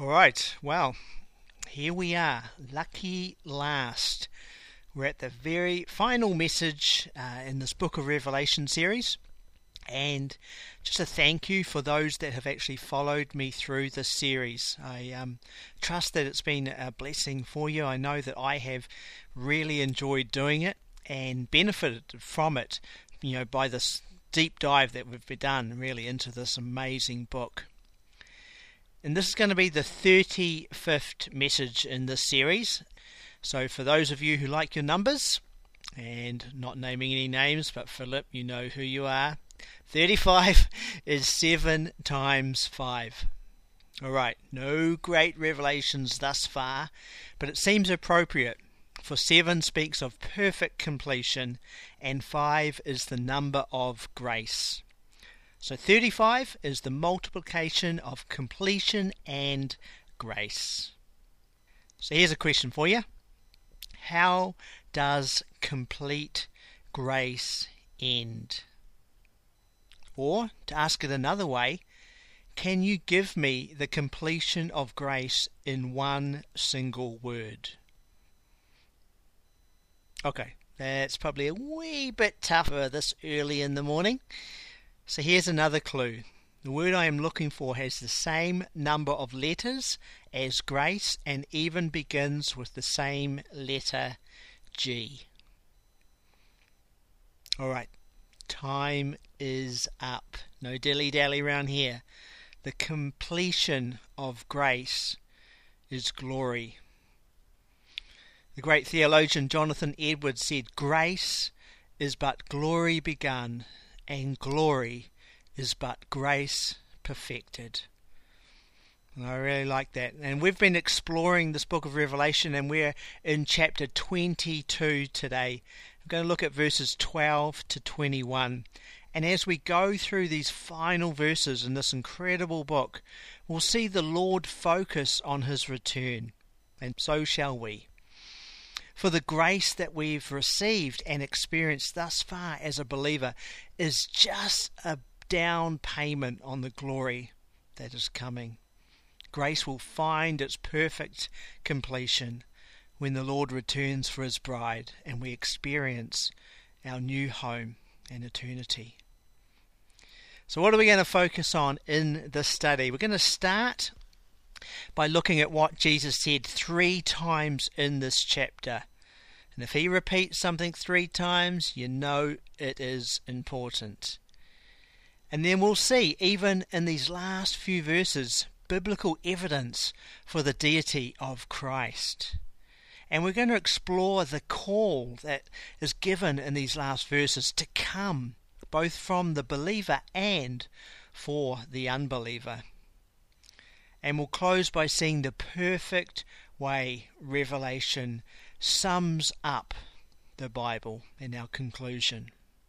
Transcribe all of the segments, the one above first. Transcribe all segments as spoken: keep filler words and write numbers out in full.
All right, well, here we are, lucky last. We're at the very final message uh, in this Book of Revelation series, and just a thank you for those that have actually followed me through this series. I um, trust that it's been a blessing for you. I know that I have really enjoyed doing it and benefited from it, you know, by this deep dive that we've done really into this amazing book. And this is going to be the thirty-fifth message in this series. So for those of you who like your numbers, and not naming any names, but Philip, you know who you are, thirty-five is seven times five. Alright, no great revelations thus far, but it seems appropriate, for seven speaks of perfect completion, and five is the number of grace. So thirty-five is the multiplication of completion and grace. So here's a question for you. How does complete grace end? Or, to ask it another way, can you give me the completion of grace in one single word? Okay, that's probably a wee bit tougher this early in the morning. So here's another clue. The word I am looking for has the same number of letters as grace and even begins with the same letter G. Alright, time is up. No dilly-dally around here. The completion of grace is glory. The great theologian Jonathan Edwards said, "Grace is but glory begun, and glory is but grace perfected." And I really like that. And we've been exploring this book of Revelation, and we're in chapter twenty-two today. I'm going to look at verses twelve to twenty-one. And as we go through these final verses in this incredible book, we'll see the Lord focus on his return. And so shall we. For the grace that we've received and experienced thus far as a believer is just a down payment on the glory that is coming. Grace will find its perfect completion when the Lord returns for his bride and we experience our new home and eternity. So what are we going to focus on in this study? We're going to start by looking at what Jesus said three times in this chapter. And if he repeats something three times, you know it is important. And then we'll see, even in these last few verses, biblical evidence for the deity of Christ. And we're going to explore the call that is given in these last verses to come, both from the believer and for the unbeliever. And we'll close by seeing the perfect way Revelation sums up the Bible in our conclusion.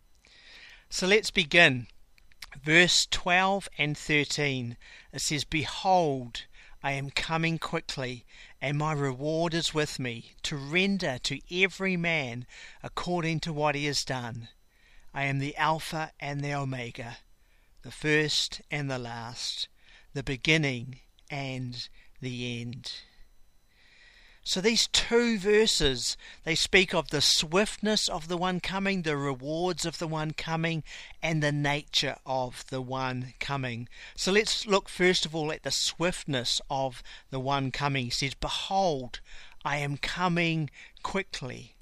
So let's begin. Verse twelve and thirteen, it says, "Behold, I am coming quickly, and my reward is with me, to render to every man according to what he has done. I am the Alpha and the Omega, the first and the last, the beginning and the end." So these two verses, they speak of the swiftness of the one coming, the rewards of the one coming, and the nature of the one coming. So let's look first of all at the swiftness of the one coming. He says, "Behold, I am coming quickly."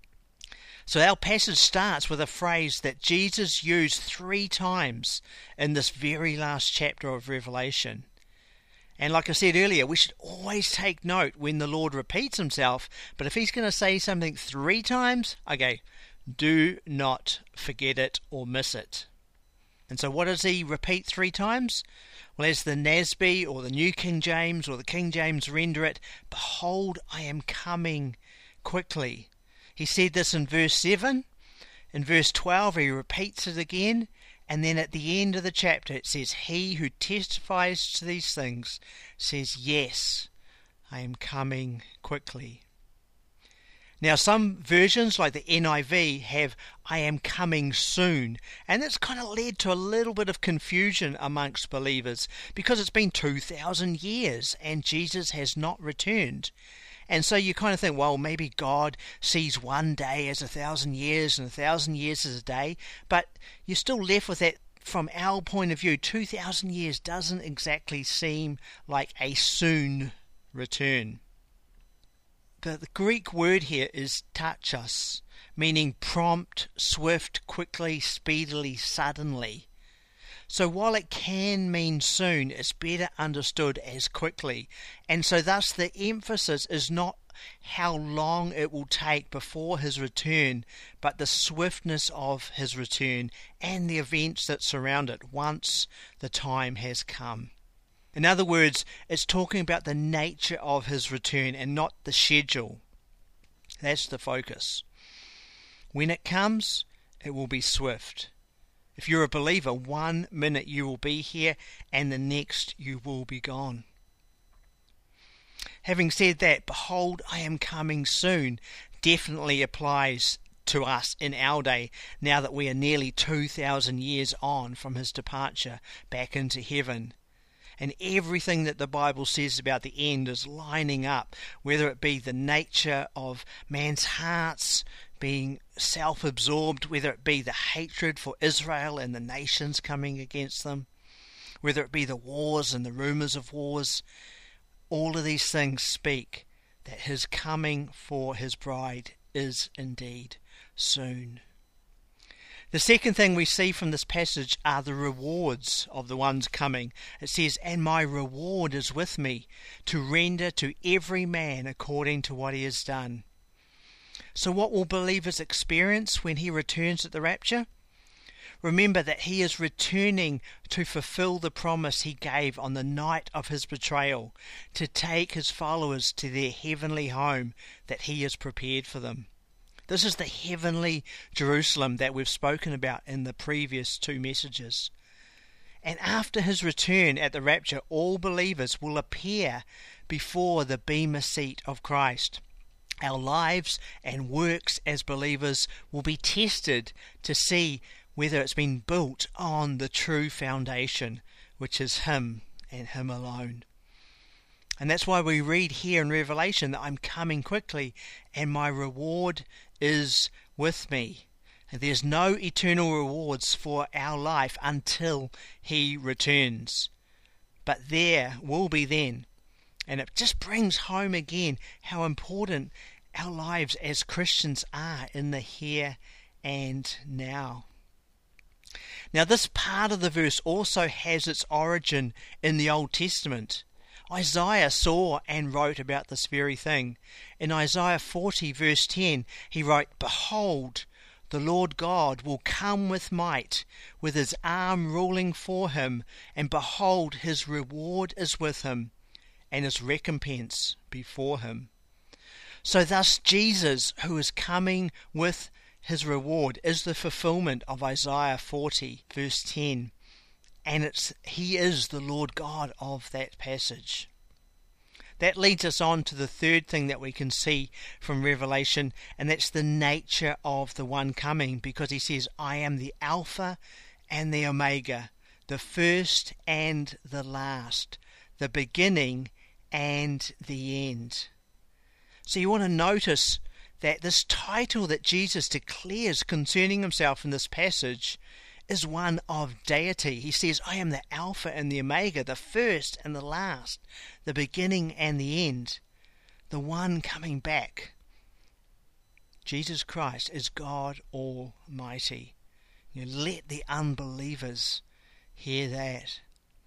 So our passage starts with a phrase that Jesus used three times in this very last chapter of Revelation. And like I said earlier, we should always take note when the Lord repeats himself. But if he's going to say something three times, okay, do not forget it or miss it. And so what does he repeat three times? Well, as the N A S B or the New King James or the King James render it, "Behold, I am coming quickly." He said this in verse seven. In verse twelve, he repeats it again. And then at the end of the chapter it says, "He who testifies to these things says, yes, I am coming quickly." Now, some versions, like the N I V, have "I am coming soon," and that's kind of led to a little bit of confusion amongst believers because it's been two thousand years and Jesus has not returned. And so you kind of think, well, maybe God sees one day as a thousand years and a thousand years as a day, but you're still left with that. From our point of view, two thousand years doesn't exactly seem like a soon return. The, the Greek word here is tachos, meaning prompt, swift, quickly, speedily, suddenly. So while it can mean soon, it's better understood as quickly. And so thus the emphasis is not how long it will take before his return, but the swiftness of his return and the events that surround it once the time has come. In other words, it's talking about the nature of his return and not the schedule. That's the focus. When it comes, it will be swift. If you're a believer, one minute you will be here and the next you will be gone. Having said that, behold, I am coming soon definitely applies to us in our day, now that we are nearly two thousand years on from his departure back into heaven. And everything that the Bible says about the end is lining up, whether it be the nature of man's hearts being self-absorbed, whether it be the hatred for Israel and the nations coming against them, whether it be the wars and the rumours of wars. All of these things speak that his coming for his bride is indeed soon. The second thing we see from this passage are the rewards of the ones coming. It says, "And my reward is with me, to render to every man according to what he has done." So what will believers experience when he returns at the rapture? Remember that he is returning to fulfill the promise he gave on the night of his betrayal, to take his followers to their heavenly home that he has prepared for them. This is the heavenly Jerusalem that we've spoken about in the previous two messages. And after his return at the rapture, all believers will appear before the bema seat of Christ. Our lives and works as believers will be tested to see whether it's been built on the true foundation, which is him and him alone. And that's why we read here in Revelation that I'm coming quickly and my reward is with me. And there's no eternal rewards for our life until he returns. But there will be then. And it just brings home again how important our lives as Christians are in the here and now. Now this part of the verse also has its origin in the Old Testament. Isaiah saw and wrote about this very thing. In Isaiah forty verse ten he wrote, "Behold, the Lord God will come with might, with his arm ruling for him, and behold, his reward is with him, and his recompense before him." So thus Jesus, who is coming with his reward, is the fulfillment of Isaiah forty verse ten. And it's he is the Lord God of that passage. That leads us on to the third thing that we can see from Revelation, and that's the nature of the one coming, because he says, "I am the Alpha and the Omega, the first and the last, the beginning and the end." So you want to notice that this title that Jesus declares concerning himself in this passage is one of deity. He says, "I am the Alpha and the Omega, the first and the last, the beginning and the end, the one coming back." Jesus Christ is God Almighty. You know, let the unbelievers hear that.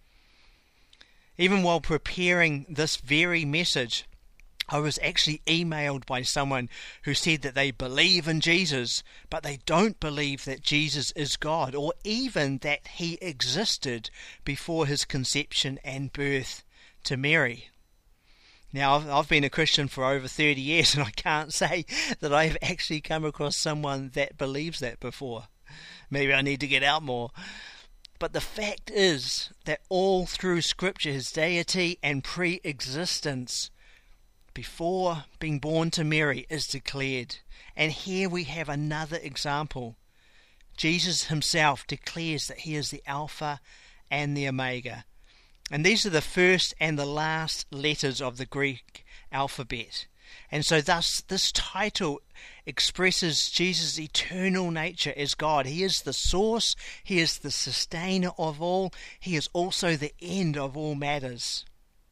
Even while preparing this very message, I was actually emailed by someone who said that they believe in Jesus, but they don't believe that Jesus is God, or even that he existed before his conception and birth to Mary. Now, I've, I've been a Christian for over thirty years, and I can't say that I've actually come across someone that believes that before. Maybe I need to get out more. But the fact is that all through Scripture, his deity and pre-existence before being born to Mary, is declared. And here we have another example. Jesus himself declares that he is the Alpha and the Omega. And these are the first and the last letters of the Greek alphabet. And so thus this title expresses Jesus' eternal nature as God. He is the source, he is the sustainer of all, he is also the end of all matters.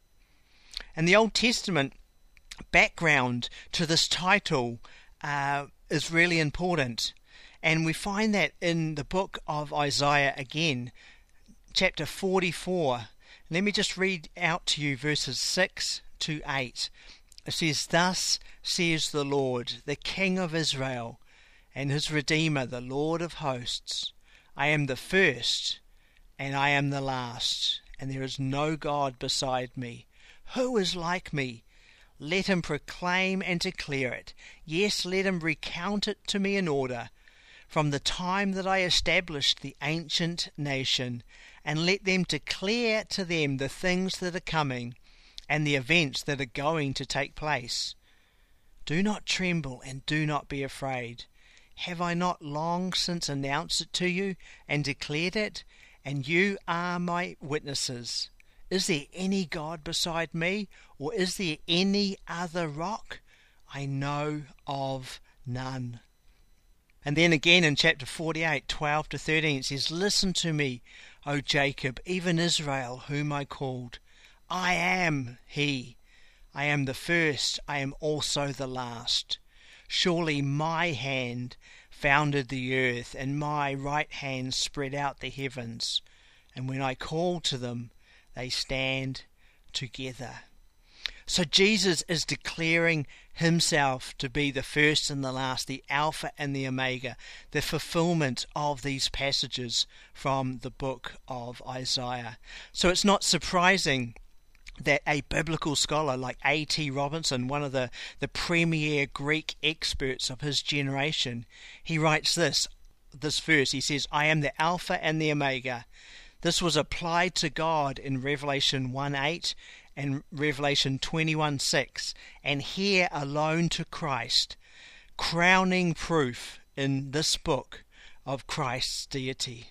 And the Old Testament background to this title uh, is really important. And we find that in the book of Isaiah again, chapter forty-four. Let me just read out to you verses six to eight. It says, "Thus says the Lord, the King of Israel, and his Redeemer, the Lord of hosts. I am the first, and I am the last, and there is no God beside me. Who is like me? Let him proclaim and declare it. Yes, let him recount it to me in order. From the time that I established the ancient nation, and let them declare to them the things that are coming, and the events that are going to take place. Do not tremble and do not be afraid. Have I not long since announced it to you and declared it? And you are my witnesses. Is there any God beside me, or is there any other rock? I know of none." And then again in chapter forty-eight, twelve to thirteen, it says, "Listen to me, O Jacob, even Israel, whom I called. I am he. I am the first, I am also the last. Surely my hand founded the earth, and my right hand spread out the heavens. And when I call to them, they stand together." So Jesus is declaring himself to be the first and the last, the Alpha and the Omega, the fulfillment of these passages from the book of Isaiah. So it's not surprising that a biblical scholar like A T Robinson, one of the, the premier Greek experts of his generation, he writes this, this verse. He says, "I am the Alpha and the Omega." This was applied to God in Revelation one eight and Revelation twenty-one six, and here alone to Christ, crowning proof in this book of Christ's deity.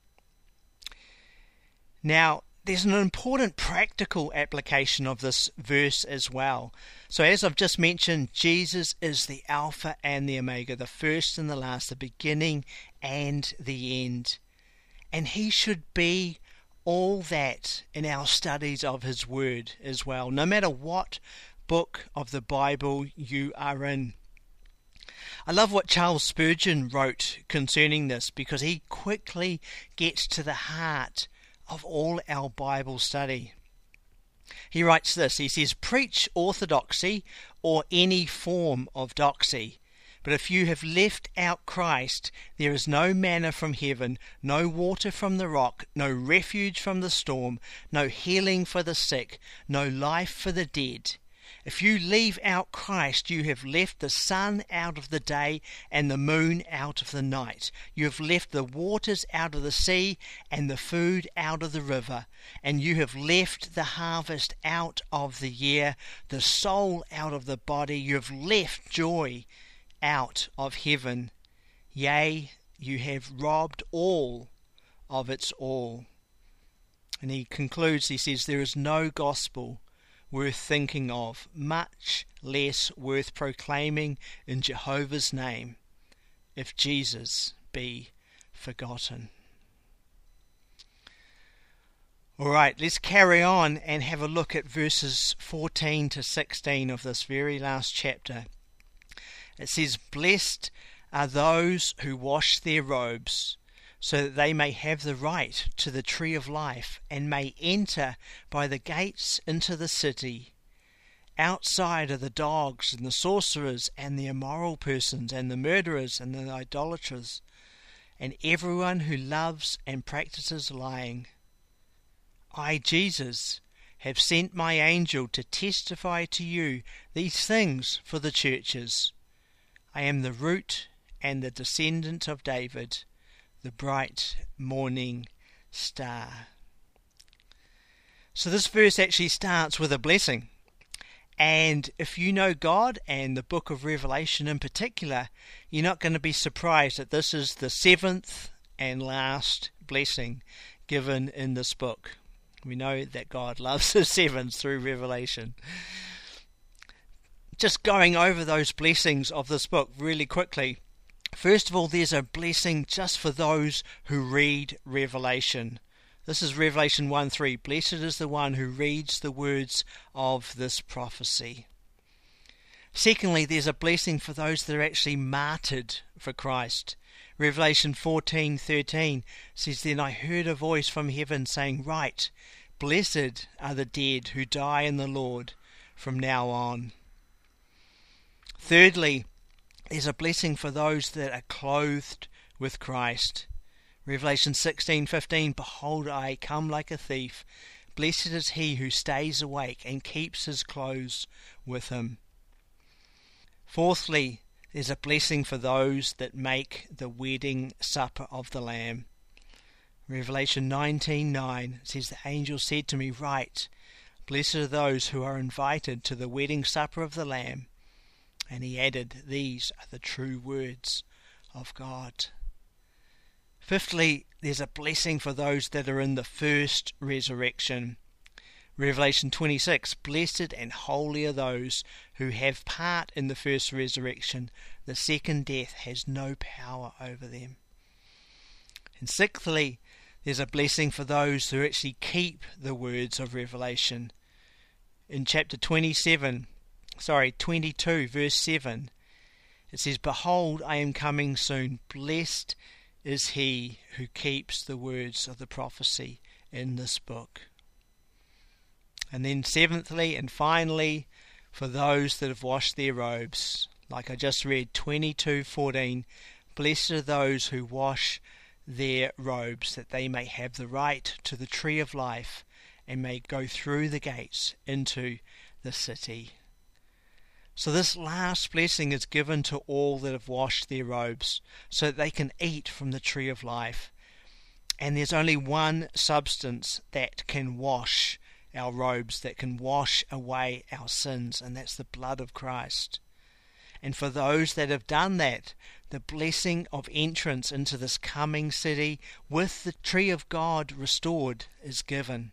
Now, there's an important practical application of this verse as well. So as I've just mentioned, Jesus is the Alpha and the Omega, the first and the last, the beginning and the end. And he should be all that in our studies of his word as well, no matter what book of the Bible you are in. I love what Charles Spurgeon wrote concerning this, because he quickly gets to the heart of all our Bible study. He writes this, he says, "Preach orthodoxy or any form of doxy, but if you have left out Christ, there is no manna from heaven, no water from the rock, no refuge from the storm, no healing for the sick, no life for the dead. If you leave out Christ, you have left the sun out of the day and the moon out of the night. You have left the waters out of the sea and the food out of the river. And you have left the harvest out of the year, the soul out of the body. You have left joy out of heaven. Yea, you have robbed all of its all." And he concludes, he says, "There is no gospel worth thinking of, much less worth proclaiming in Jehovah's name, if Jesus be forgotten." All right, let's carry on and have a look at verses fourteen to sixteen of this very last chapter. It says, "Blessed are those who wash their robes, so that they may have the right to the tree of life, and may enter by the gates into the city. Outside are the dogs, and the sorcerers, and the immoral persons, and the murderers, and the idolaters, and everyone who loves and practices lying. I, Jesus, have sent my angel to testify to you these things for the churches. I am the root and the descendant of David, the bright morning star." So this verse actually starts with a blessing. And if you know God and the book of Revelation in particular, you're not going to be surprised that this is the seventh and last blessing given in this book. We know that God loves his sevens through Revelation. Just going over those blessings of this book really quickly. First of all, there's a blessing just for those who read Revelation. This is Revelation one three. Blessed is the one who reads the words of this prophecy. Secondly, there's a blessing for those that are actually martyred for Christ. Revelation fourteen thirteen says, Then I heard a voice from heaven saying, Write, blessed are the dead who die in the Lord from now on. Thirdly, there's a blessing for those that are clothed with Christ. Revelation sixteen fifteen, Behold, I come like a thief. Blessed is he who stays awake and keeps his clothes with him. Fourthly, there's a blessing for those that make the wedding supper of the Lamb. Revelation nineteen nine says, The angel said to me, Write, blessed are those who are invited to the wedding supper of the Lamb. And he added, These are the true words of God. Fifthly, there's a blessing for those that are in the first resurrection. Revelation twenty-six, Blessed and holy are those who have part in the first resurrection. The second death has no power over them. And sixthly, there's a blessing for those who actually keep the words of Revelation. In chapter twenty-seven, sorry, twenty-two, verse seven, it says, Behold, I am coming soon. Blessed is he who keeps the words of the prophecy in this book. And then seventhly and finally, for those that have washed their robes, like I just read, twenty-two fourteen, Blessed are those who wash their robes, that they may have the right to the tree of life and may go through the gates into the city. So this last blessing is given to all that have washed their robes, so that they can eat from the tree of life. And there's only one substance that can wash our robes, that can wash away our sins, and that's the blood of Christ. And for those that have done that, the blessing of entrance into this coming city with the tree of God restored is given.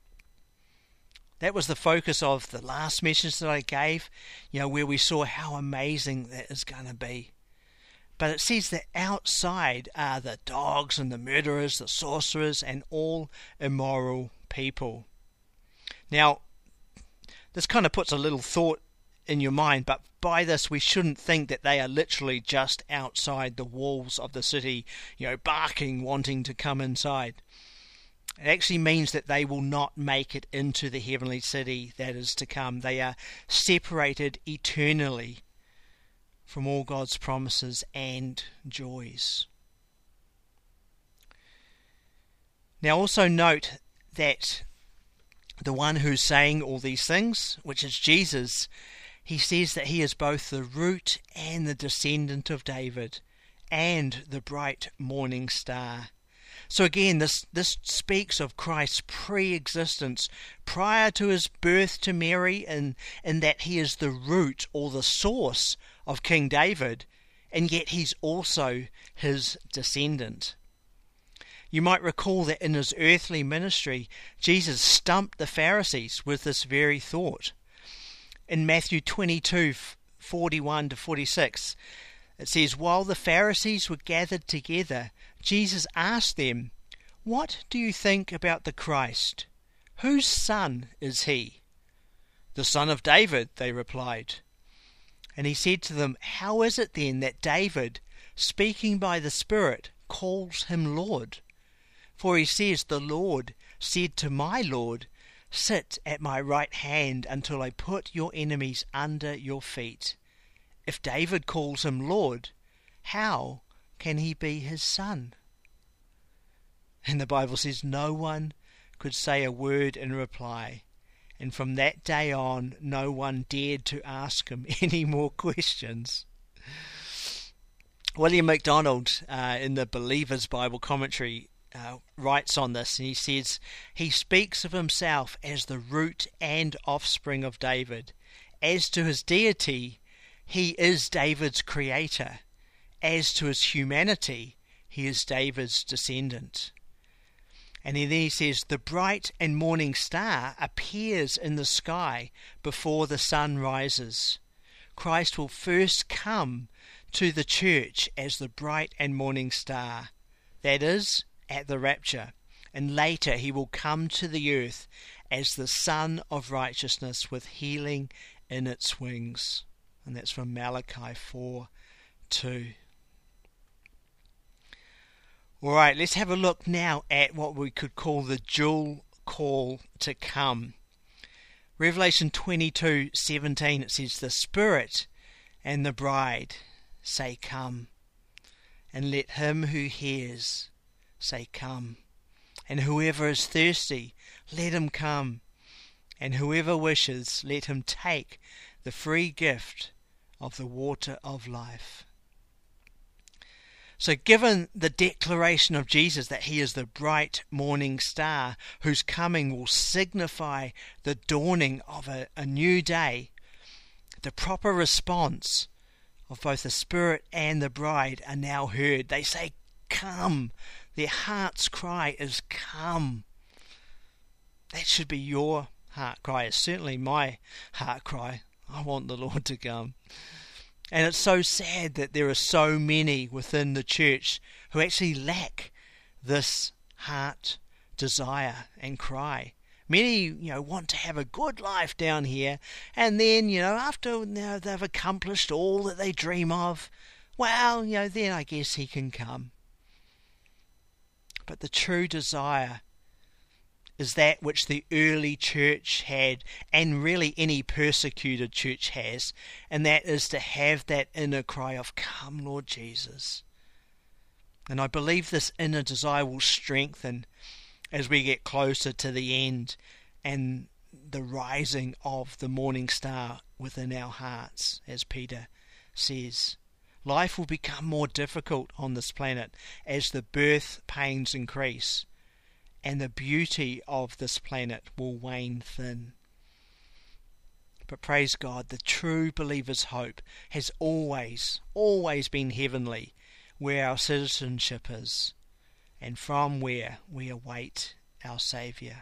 That was the focus of the last message that I gave, you know, where we saw how amazing that is going to be. But it says that outside are the dogs and the murderers, the sorcerers, and all immoral people. Now, this kind of puts a little thought in your mind, but by this we shouldn't think that they are literally just outside the walls of the city, you know, barking, wanting to come inside. It actually means that they will not make it into the heavenly city that is to come. They are separated eternally from all God's promises and joys. Now also note that the one who's saying all these things, which is Jesus, he says that he is both the root and the descendant of David and the bright morning star. So again, this, this speaks of Christ's pre-existence prior to his birth to Mary, and in, in that he is the root or the source of King David, and yet he's also his descendant. You might recall that in his earthly ministry, Jesus stumped the Pharisees with this very thought. In Matthew twenty-two, forty-one to forty-six, it says, While the Pharisees were gathered together, Jesus asked them, What do you think about the Christ? Whose son is he? The son of David, they replied. And he said to them, How is it then that David, speaking by the Spirit, calls him Lord? For he says, The Lord said to my Lord, Sit at my right hand until I put your enemies under your feet. If David calls him Lord, how can he be his son? And the Bible says no one could say a word in reply. And from that day on, no one dared to ask him any more questions. William MacDonald, uh, in the Believer's Bible Commentary, uh, writes on this, and he says, He speaks of himself as the root and offspring of David, As to his deity, he is David's creator. As to his humanity, he is David's descendant. And then he says, the bright and morning star appears in the sky before the sun rises. Christ will first come to the church as the bright and morning star, that is, at the rapture, and later he will come to the earth as the Sun of Righteousness with healing in its wings. And that's from Malachi four two. Alright, let's have a look now at what we could call the dual call to come. Revelation twenty-two seventeen, it says, the Spirit and the bride say, come. And let him who hears say, come. And whoever is thirsty, let him come. And whoever wishes, let him take the free gift of the water of life. So given the declaration of Jesus that he is the bright morning star whose coming will signify the dawning of a, a new day, the proper response of both the Spirit and the bride are now heard. They say, come. Their heart's cry is, come. That should be your heart cry. It's certainly my heart cry. I want the Lord to come. And it's so sad that there are so many within the church who actually lack this heart desire and cry. Many, you know, want to have a good life down here, and then, you know, after you know, they've accomplished all that they dream of, well, you know, then I guess he can come. But the true desire is that which the early church had, and really any persecuted church has, and that is to have that inner cry of, come, Lord Jesus. And I believe this inner desire will strengthen as we get closer to the end and the rising of the morning star within our hearts, as Peter says. Life will become more difficult on this planet as the birth pains increase, and the beauty of this planet will wane thin. But praise God, the true believer's hope has always, always been heavenly, where our citizenship is, and from where we await our Saviour.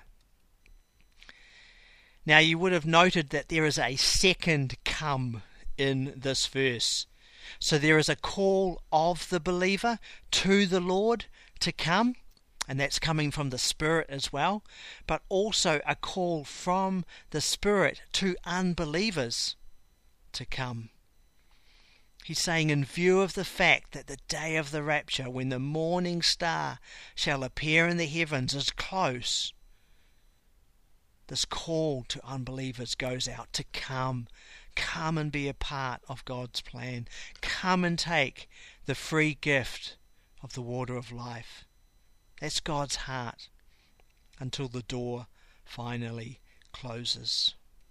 Now you would have noted that there is a second come in this verse. So there is a call of the believer to the Lord to come, and that's coming from the Spirit as well, but also a call from the Spirit to unbelievers to come. He's saying, in view of the fact that the day of the rapture, when the morning star shall appear in the heavens, is close, this call to unbelievers goes out to come. Come and be a part of God's plan. Come and take the free gift of the water of life. That's God's heart until the door finally closes.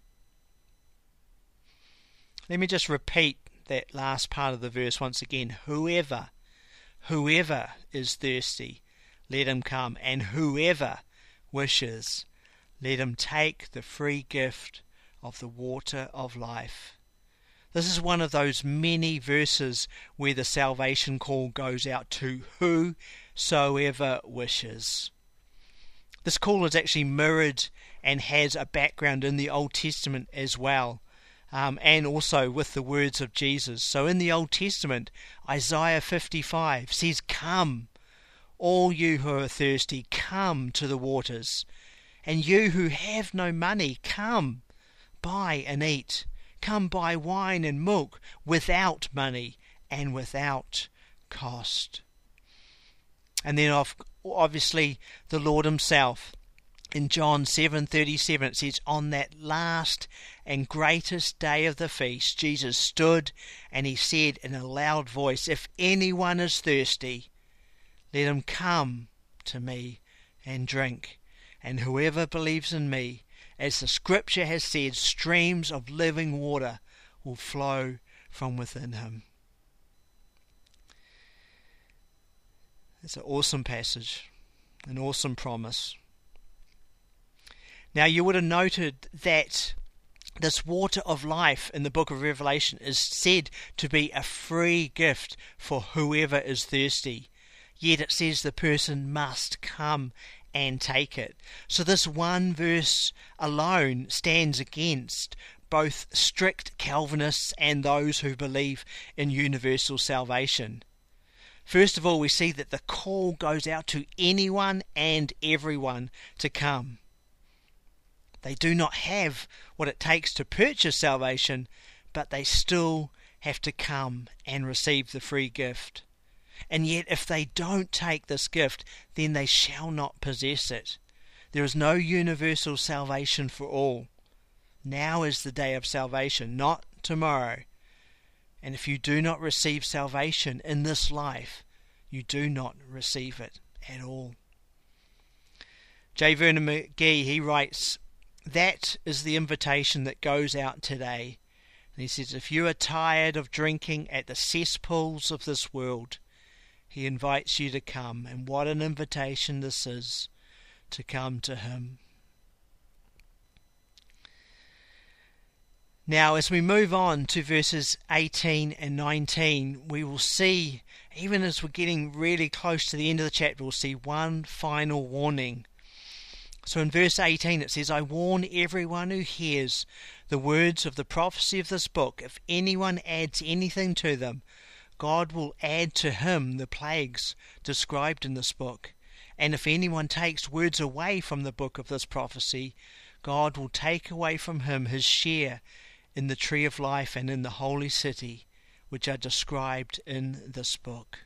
Let me just repeat that last part of the verse once again. Whoever, whoever is thirsty, let him come, and whoever wishes, let him take the free gift of the water of life. This is one of those many verses where the salvation call goes out to whosoever wishes. This call is actually mirrored and has a background in the Old Testament as well, um, and also with the words of Jesus. So in the Old Testament, Isaiah fifty-five says, come, all you who are thirsty, come to the waters, and you who have no money, come, buy and eat. Come buy wine and milk without money and without cost. And then obviously the Lord himself in John seven thirty-seven, it says, on that last and greatest day of the feast, Jesus stood and he said in a loud voice, if anyone is thirsty, let him come to me and drink. And whoever believes in me, as the scripture has said, streams of living water will flow from within him. It's an awesome passage, an awesome promise. Now you would have noted that This water of life in the book of Revelation is said to be a free gift for whoever is thirsty. Yet it says the person must come and take it. So this one verse alone stands against both strict Calvinists and those who believe in universal salvation. First of all, we see that the call goes out to anyone and everyone to come. They do not have what it takes to purchase salvation, but they still have to come and receive the free gift. And yet if they don't take this gift, then they shall not possess it. There is no universal salvation for all. Now is the day of salvation, not tomorrow. And if you do not receive salvation in this life, you do not receive it at all. J. Vernon McGee, he writes, that is the invitation that goes out today. And he says, if you are tired of drinking at the cesspools of this world, he invites you to come. And what an invitation this is, to come to him. Now, as we move on to verses eighteen and nineteen, we will see, even as we're getting really close to the end of the chapter, we'll see one final warning. So in verse eighteen it says, I warn everyone who hears the words of the prophecy of this book, if anyone adds anything to them, God will add to him the plagues described in this book. And if anyone takes words away from the book of this prophecy, God will take away from him his share in the tree of life and in the holy city, which are described in this book.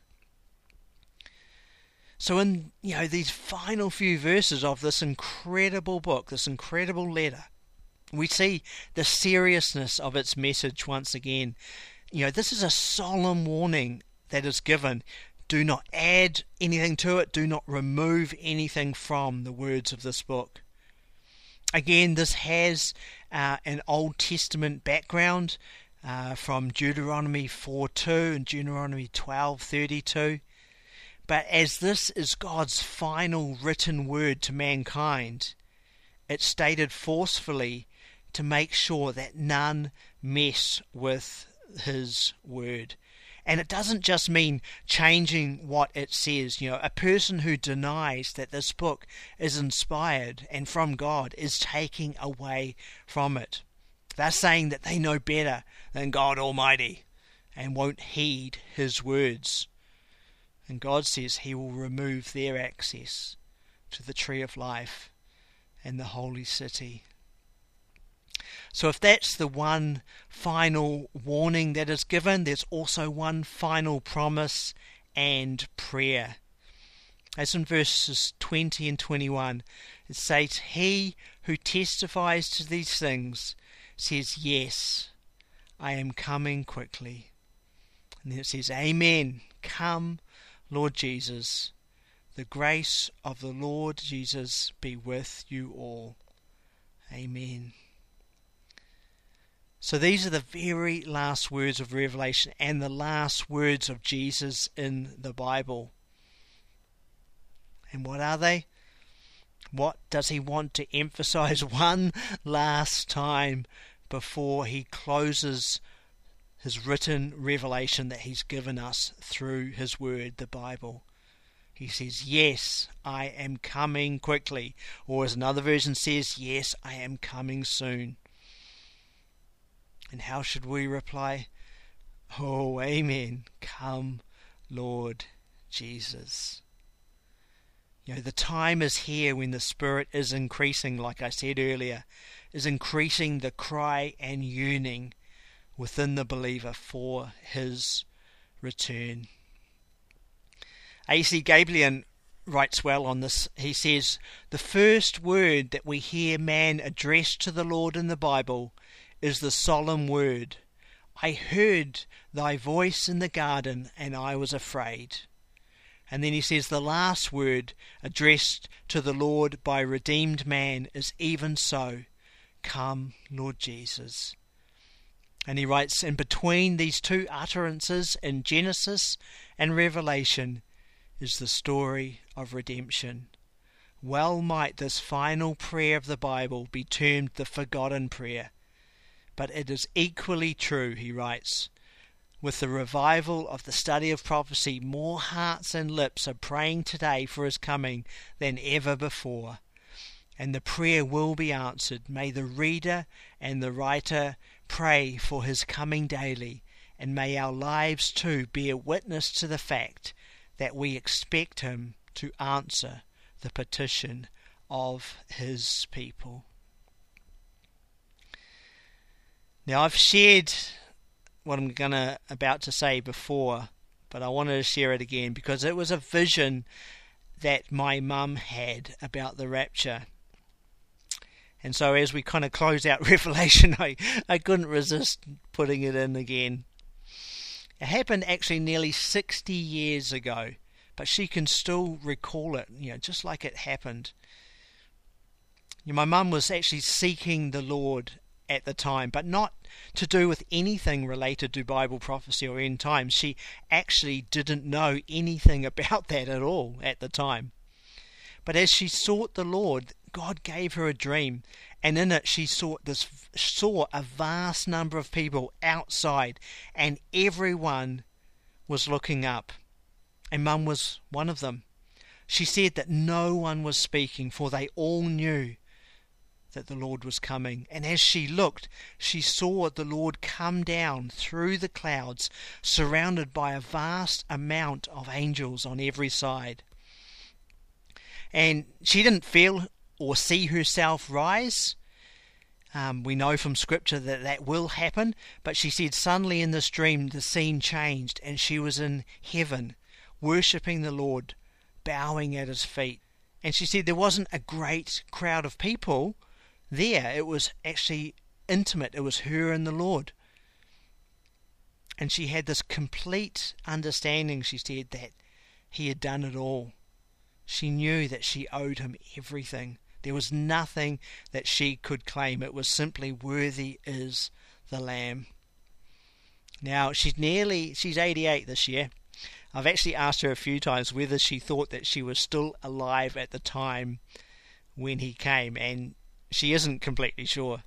So in you know these final few verses of this incredible book, this incredible letter, we see the seriousness of its message once again. You know, this is a solemn warning that is given. Do not add anything to it. Do not remove anything from the words of this book. Again, this has uh, an Old Testament background uh, from Deuteronomy four two and Deuteronomy twelve thirty-two. But as this is God's final written word to mankind, it's stated forcefully to make sure that none mess with his word. And it doesn't just mean changing what it says. You know, a person who denies that this book is inspired and from God is taking away from it. They're saying that they know better than God Almighty and won't heed his words. And God says he will remove their access to the tree of life and the holy city. So if that's the one final warning that is given, there's also one final promise and prayer. As in verses twenty and twenty-one, it says, he who testifies to these things says, yes, I am coming quickly. And then it says, amen, come, Lord Jesus. The grace of the Lord Jesus be with you all. Amen. So these are the very last words of Revelation and the last words of Jesus in the Bible. And what are they? What does he want to emphasize one last time before he closes his written revelation that he's given us through his word, the Bible? He says, yes, I am coming quickly. Or as another version says, yes, I am coming soon. And how should we reply? Oh, amen. Come, Lord Jesus. You know, the time is here when the Spirit is increasing, like I said earlier, is increasing the cry and yearning within the believer for his return. A C Gabriel writes well on this. He says, the first word that we hear man address to the Lord in the Bible is the solemn word, I heard thy voice in the garden and I was afraid. And then he says the last word addressed to the Lord by redeemed man is even so, come, Lord Jesus. And he writes, in between these two utterances in Genesis and Revelation is the story of redemption. Well might this final prayer of the Bible be termed the forgotten prayer. But it is equally true, he writes, with the revival of the study of prophecy, more hearts and lips are praying today for his coming than ever before. And the prayer will be answered. May the reader and the writer pray for his coming daily, and may our lives too bear witness to the fact that we expect him to answer the petition of his people. Now, I've shared what I'm gonna about to say before, but I wanted to share it again because it was a vision that my mum had about the rapture. And so as we kind of close out Revelation, I, I couldn't resist putting it in again. It happened actually nearly sixty years ago, but she can still recall it, you know, just like it happened. You know, my mum was actually seeking the Lord at the time, but not to do with anything related to Bible prophecy or end times. She actually didn't know anything about that at all at the time. But as she sought the Lord, God gave her a dream, and in it she saw this saw a vast number of people outside, and everyone was looking up, and Mum was one of them. She said that no one was speaking, for they all knew that the Lord was coming. And as she looked, she saw the Lord come down through the clouds, surrounded by a vast amount of angels on every side. And she didn't feel or see herself rise. Um, we know from Scripture that that will happen, but she said suddenly in this dream the scene changed, and she was in heaven, worshipping the Lord, bowing at his feet. And she said there wasn't a great crowd of people there. It was actually intimate. It was her and the Lord. And she had this complete understanding, she said, that he had done it all. She knew that she owed him everything. There was nothing that she could claim. It was simply, worthy is the Lamb. Now, she's nearly, she's eighty-eight this year. I've actually asked her a few times whether she thought that she was still alive at the time when he came, and she isn't completely sure.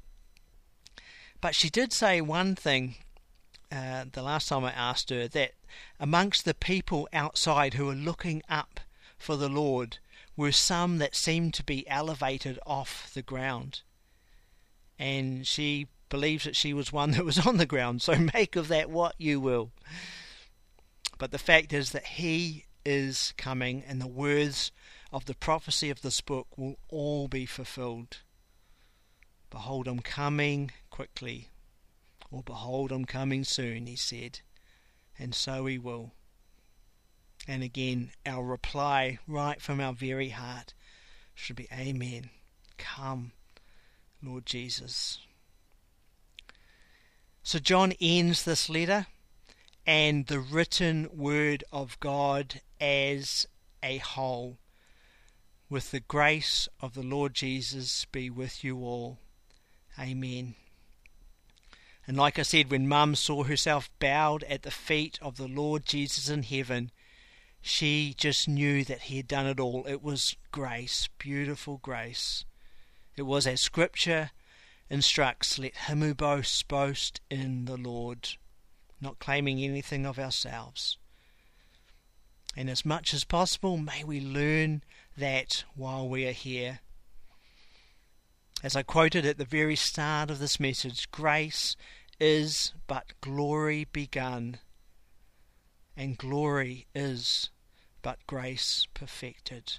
But she did say one thing uh, the last time I asked her, that amongst the people outside who were looking up for the Lord were some that seemed to be elevated off the ground. And she believes that she was one that was on the ground, so make of that what you will. But the fact is that he is coming, and the words of the prophecy of this book will all be fulfilled. Behold, I'm coming quickly, or behold, I'm coming soon, he said, and so he will. And again, our reply right from our very heart should be, Amen. Come, Lord Jesus. So John ends this letter and the written word of God as a whole. With the grace of the Lord Jesus be with you all. Amen. And like I said, when Mum saw herself bowed at the feet of the Lord Jesus in heaven, she just knew that he had done it all. It was grace, beautiful grace. It was as Scripture instructs, let him who boasts boast in the Lord, not claiming anything of ourselves. And as much as possible, may we learn that while we are here. As I quoted at the very start of this message, grace is but glory begun, and glory is but grace perfected.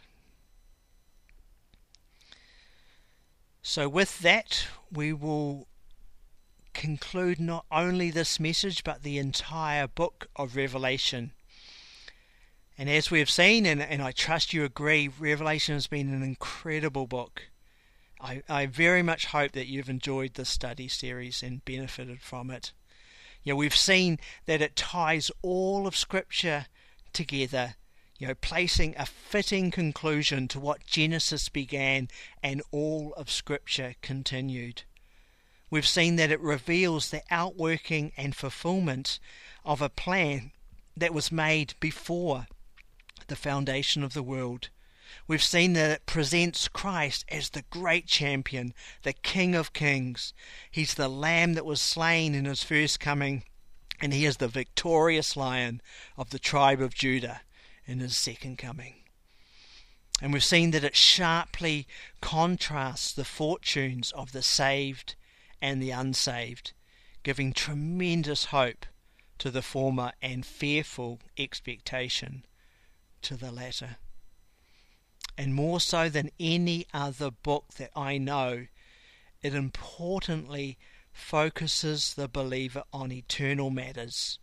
So with that, we will conclude not only this message, but the entire book of Revelation. And as we have seen, and, and I trust you agree, Revelation has been an incredible book. I, I very much hope that you've enjoyed this study series and benefited from it. You know, we've seen that it ties all of Scripture together, you know, placing a fitting conclusion to what Genesis began and all of Scripture continued. We've seen that it reveals the outworking and fulfillment of a plan that was made before the foundation of the world. we've seen that it presents Christ as the great champion, the King of Kings. He's the Lamb that was slain in his first coming, and he is the victorious Lion of the tribe of Judah in his second coming. And we've seen that it sharply contrasts the fortunes of the saved and the unsaved, giving tremendous hope to the former and fearful expectation to the latter. And more so than any other book that I know, it importantly focuses the believer on eternal matters,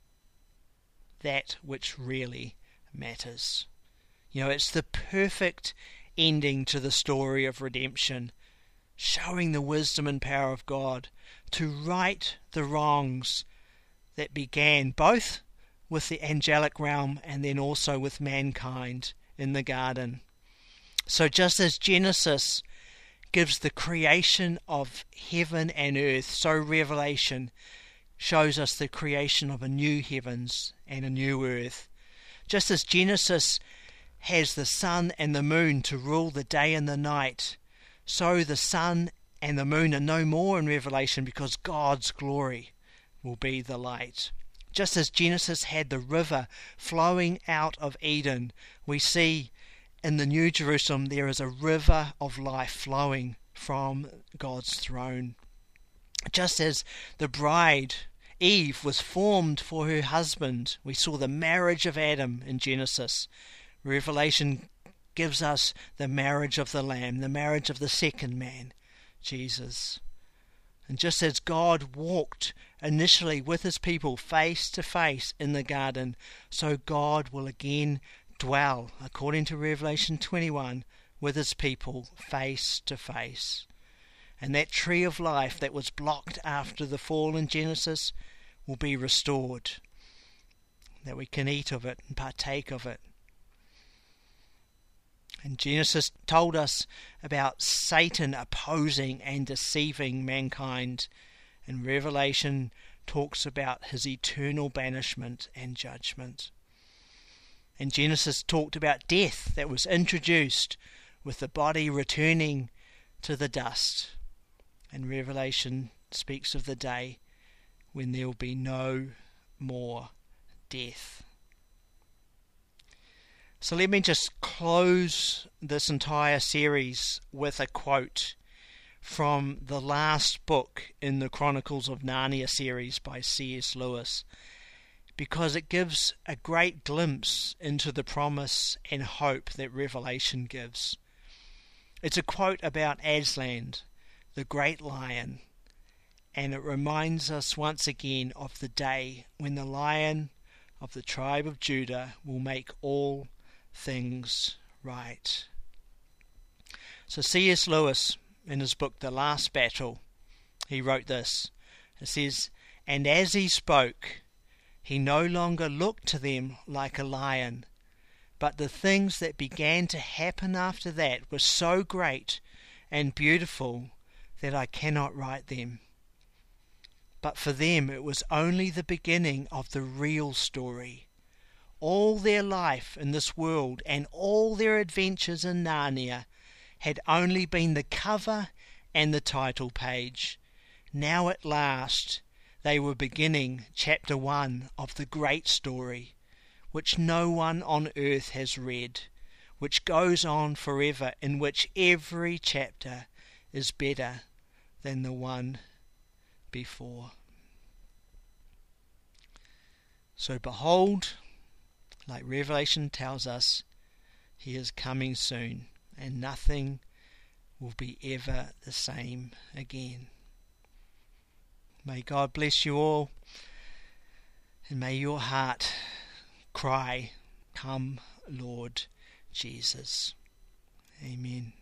that which really matters. You know, it's the perfect ending to the story of redemption, showing the wisdom and power of God to right the wrongs that began both with the angelic realm and then also with mankind in the garden. So just as Genesis gives the creation of heaven and earth, so Revelation shows us the creation of a new heavens and a new earth. Just as Genesis has the sun and the moon to rule the day and the night, so the sun and the moon are no more in Revelation, because God's glory will be the light. Just as Genesis had the river flowing out of Eden, we see in the New Jerusalem there is a river of life flowing from God's throne. Just as the bride Eve was formed for her husband, we saw the marriage of Adam in Genesis. Revelation gives us the marriage of the Lamb, the marriage of the second man, Jesus. And just as God walked initially with his people face to face in the garden, so God will again dwell, according to Revelation twenty-one, with his people face to face. And that tree of life that was blocked after the fall in Genesis will be restored, that we can eat of it and partake of it. And Genesis told us about Satan opposing and deceiving mankind, and Revelation talks about his eternal banishment and judgment. And Genesis talked about death that was introduced with the body returning to the dust. And Revelation speaks of the day when there will be no more death. So let me just close this entire series with a quote from the last book in the Chronicles of Narnia series by C S Lewis, because it gives a great glimpse into the promise and hope that Revelation gives. It's a quote about Aslan, the great lion, and it reminds us once again of the day when the Lion of the tribe of Judah will make all things right. So C S Lewis, in his book The Last Battle, he wrote this. It says, "And as he spoke, he no longer looked to them like a lion, but the things that began to happen after that were so great and beautiful that I cannot write them. But for them it was only the beginning of the real story. All their life in this world and all their adventures in Narnia had only been the cover and the title page. Now at last they were beginning chapter one of the great story, which no one on earth has read, which goes on forever, in which every chapter is better than the one before." So behold, like Revelation tells us, he is coming soon, and nothing will be ever the same again. May God bless you all, and may your heart cry, "Come, Lord Jesus." Amen.